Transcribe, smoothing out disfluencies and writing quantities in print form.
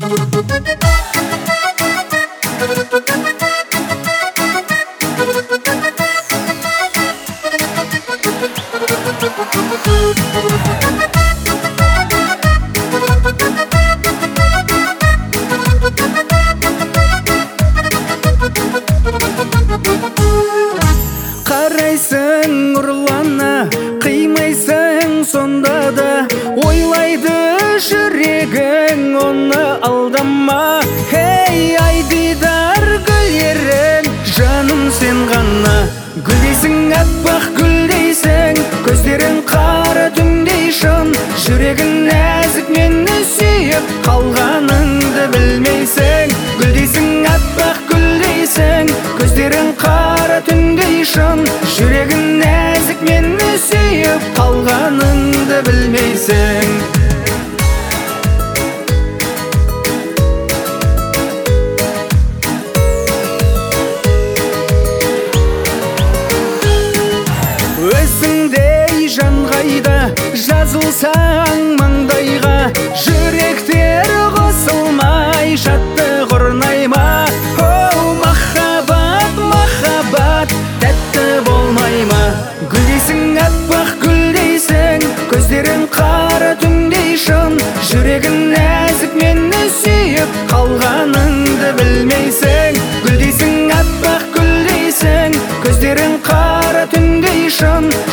Қарайсың ұрлана, қимайсың сонда да, ойлайды жүрегің, оны алдама. Хей, айдидар гүлерің, жаным сен ғана. Гүлдейсің, аппақ гүлдейсің, көздерің қара түндей шын. Жүрегің нәзік, мені сүйіп қалғаныңды білмейсің. Гүлдейсің, аппақ гүлдейсің, көздерің қара түндей шын. Жүрегің нәзік, мені сүйіп қалғаныңды білмейсің. Өзіңдей жан қайда, жазылсаң маңдайға. Жүректер қосылмай, шаттық орнай ма? Оу, махаббат, махаббат, тәтті болмай ма? Гүлдейсің, аппақ гүлдейсің, көздерің қара түндей шын. Жүрегің нәзік, мені сүйіп қалғаныңды білмейсің. Гүлдейсің, аппақ гүлдейсің, көздерің қара түндей шын.